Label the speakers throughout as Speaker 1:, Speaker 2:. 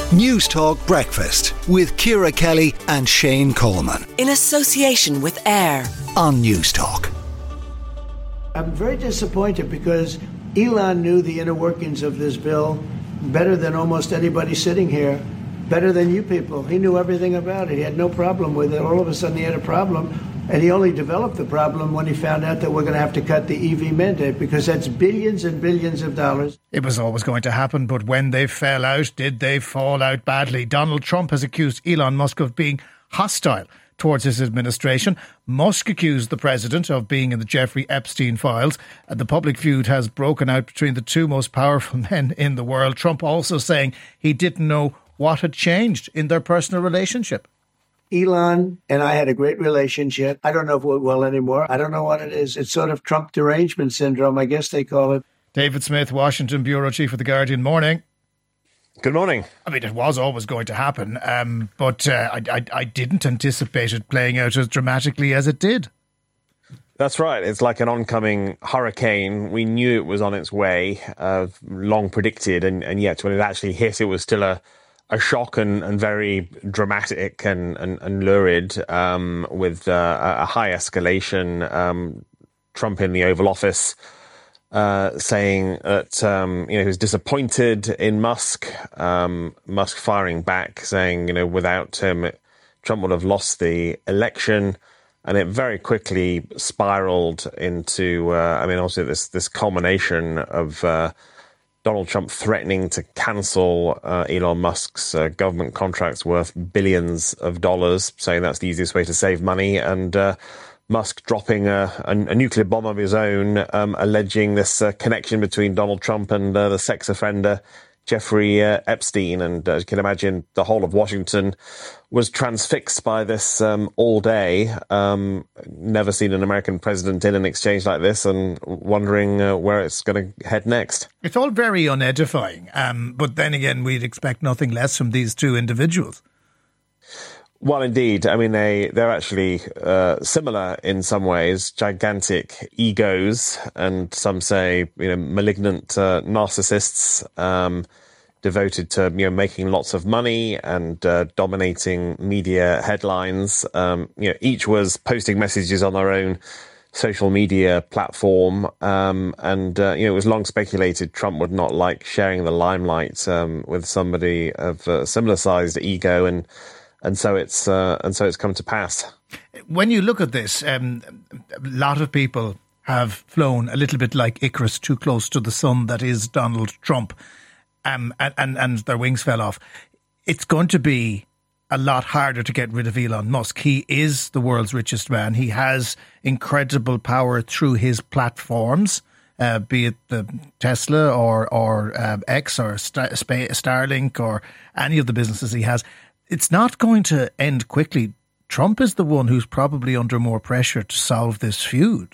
Speaker 1: News Talk Breakfast with Ciara Kelly and Shane Coleman.
Speaker 2: In association with AIR
Speaker 1: on News Talk.
Speaker 3: I'm very disappointed because Elon knew the inner workings of this bill better than almost anybody sitting here, better than you people. He knew everything about it. He had no problem with it. All of a sudden he had a problem, and he only developed the problem when he found out that we're going to have to cut the EV mandate, because that's billions and billions of dollars.
Speaker 4: It was always going to happen, but when they fell out, did they fall out badly? Donald Trump has accused Elon Musk of being hostile towards his administration. Musk accused the president of being in the Jeffrey Epstein files. The public feud has broken out between the two most powerful men in the world. Trump also saying he didn't know what had changed in their personal relationship.
Speaker 3: Elon and I had a great relationship. I don't know if we're well anymore. I don't know what it is. It's sort of Trump derangement syndrome, I guess they call it.
Speaker 4: David Smith, Washington Bureau Chief of The Guardian. Morning.
Speaker 5: Good morning.
Speaker 4: I mean, it was always going to happen, but I didn't anticipate it playing out as dramatically as it did.
Speaker 5: That's right. It's like an oncoming hurricane. We knew it was on its way, long predicted, and yet when it actually hit, it was still a shock and very dramatic and lurid, with a high escalation. Trump in the Oval Office saying that he was disappointed in Musk. Musk firing back, saying without him, Trump would have lost the election. And it very quickly spiraled into, also this culmination of Donald Trump threatening to cancel Elon Musk's government contracts worth billions of dollars, saying that's the easiest way to save money, and Musk dropping a nuclear bomb of his own, alleging this connection between Donald Trump and the sex offender Jeffrey Epstein. And as you can imagine, the whole of Washington was transfixed by this all day. Never seen an American president in an exchange like this, and wondering where it's going to head next.
Speaker 4: It's all very unedifying, but then again, we'd expect nothing less from these two individuals.
Speaker 5: Well, indeed. I mean, they're actually similar in some ways, gigantic egos, and some say, malignant narcissists, devoted to, making lots of money and dominating media headlines. Each was posting messages on their own social media platform. It was long speculated Trump would not like sharing the limelight with somebody of a similar sized ego, and so it's come to pass.
Speaker 4: When you look at this, a lot of people have flown a little bit like Icarus, too close to the sun that is Donald Trump, and their wings fell off. It's going to be a lot harder to get rid of Elon Musk. He is the world's richest man. He has incredible power through his platforms, be it the Tesla or X or Starlink or any of the businesses he has. It's not going to end quickly. Trump is the one who's probably under more pressure to solve this feud.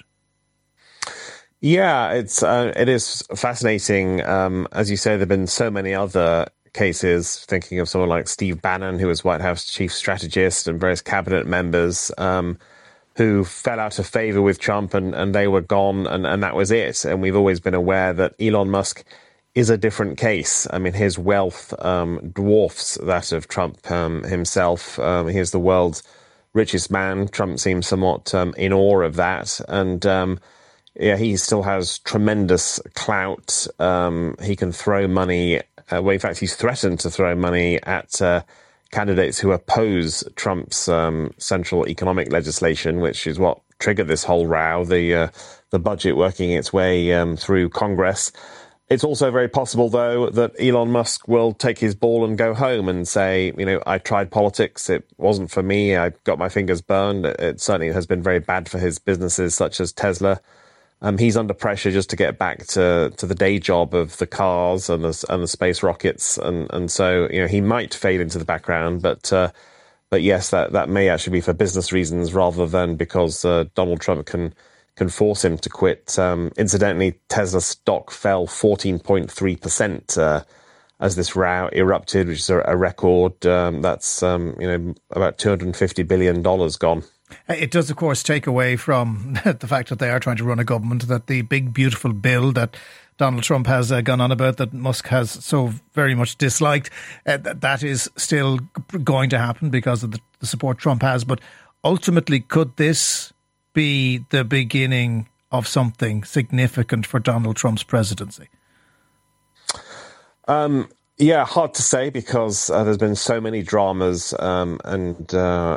Speaker 5: Yeah, it is fascinating. As you say, there have been so many other cases, thinking of someone like Steve Bannon, who was White House chief strategist, and various cabinet members who fell out of favor with Trump and they were gone, and that was it. And we've always been aware that Elon Musk is a different case. I mean, his wealth dwarfs that of Trump himself. He's the world's richest man. Trump seems somewhat in awe of that. And he still has tremendous clout. He can throw money. In fact, he's threatened to throw money at candidates who oppose Trump's central economic legislation, which is what triggered this whole row, the budget working its way through Congress. It's also very possible, though, that Elon Musk will take his ball and go home and say, I tried politics. It wasn't for me. I got my fingers burned. It certainly has been very bad for his businesses, such as Tesla. He's under pressure just to get back to the day job of the cars and the space rockets. And so, he might fade into the background. But yes, that may actually be for business reasons rather than because Donald Trump can force him to quit. Incidentally, Tesla stock fell 14.3% as this row erupted, which is a record. That's about $250 billion gone.
Speaker 4: It does, of course, take away from the fact that they are trying to run a government, that the big, beautiful bill that Donald Trump has gone on about, that Musk has so very much disliked, that is still going to happen because of the support Trump has. But ultimately, could this be the beginning of something significant for Donald Trump's presidency?
Speaker 5: Yeah, hard to say because there's been so many dramas and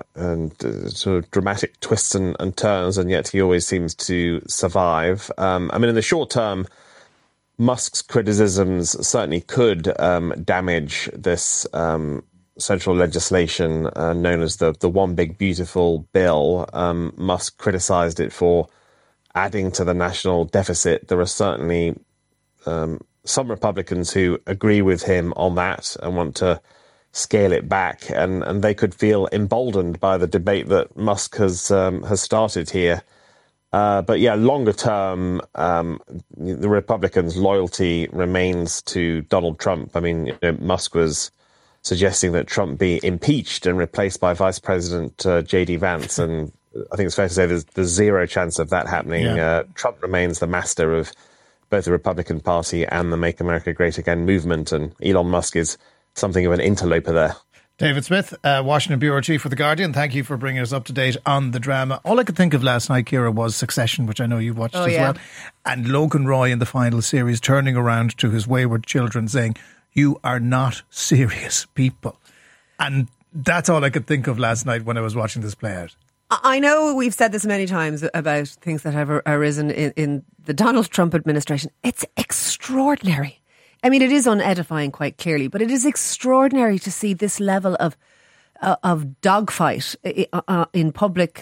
Speaker 5: sort of dramatic twists and turns, and yet he always seems to survive. I mean, in the short term, Musk's criticisms certainly could damage this central legislation known as the One Big Beautiful Bill. Musk criticized it for adding to the national deficit. There are certainly some Republicans who agree with him on that and want to scale it back, and they could feel emboldened by the debate that Musk has started here. But yeah, longer term, the Republicans' loyalty remains to Donald Trump. I mean, Musk was suggesting that Trump be impeached and replaced by Vice President J.D. Vance, and I think it's fair to say there's zero chance of that happening. Yeah. Trump remains the master of both the Republican Party and the Make America Great Again movement, and Elon Musk is something of an interloper there.
Speaker 4: David Smith, Washington Bureau Chief for The Guardian, thank you for bringing us up to date on the drama. All I could think of last night, Ciara, was Succession, which I know you've watched as well, and Logan Roy in the final series turning around to his wayward children saying, "You are not serious people." And that's all I could think of last night when I was watching this play out.
Speaker 6: I know we've said this many times about things that have arisen in the Donald Trump administration. It's extraordinary. I mean, it is unedifying quite clearly, but it is extraordinary to see this level of dogfight in public,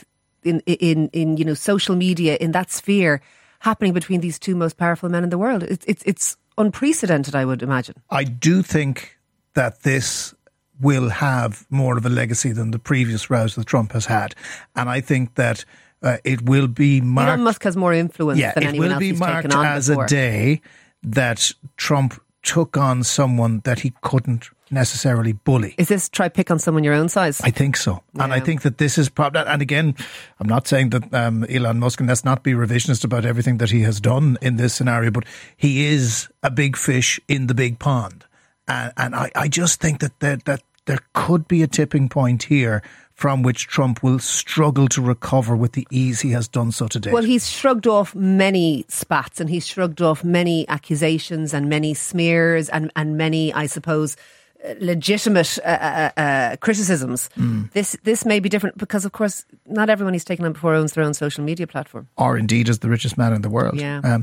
Speaker 6: in social media, in that sphere, happening between these two most powerful men in the world. It's unprecedented, I would imagine.
Speaker 4: I do think that this will have more of a legacy than the previous rows that Trump has had. And I think that it will be marked...
Speaker 6: Elon Musk has more influence than anyone else he's taken on before.
Speaker 4: It will be marked as a day that Trump took on someone that he couldn't necessarily bully.
Speaker 6: Is this try pick on someone your own size?
Speaker 4: I think so. Yeah. And I think that this is probably... And again, I'm not saying that Elon Musk, and let's not be revisionist about everything that he has done in this scenario, but he is a big fish in the big pond. And I just think that there could be a tipping point here from which Trump will struggle to recover with the ease he has done so today.
Speaker 6: Well, he's shrugged off many spats, and he's shrugged off many accusations and many smears and many, I suppose, legitimate criticisms. This may be different because, of course, not everyone he's taken on before owns their own social media platform.
Speaker 4: Or indeed is the richest man in the world.
Speaker 6: Yeah.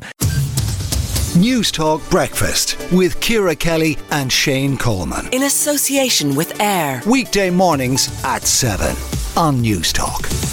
Speaker 1: News Talk Breakfast with Ciara Kelly and Shane Coleman.
Speaker 2: In association with AIR.
Speaker 1: Weekday mornings at 7 on News Talk.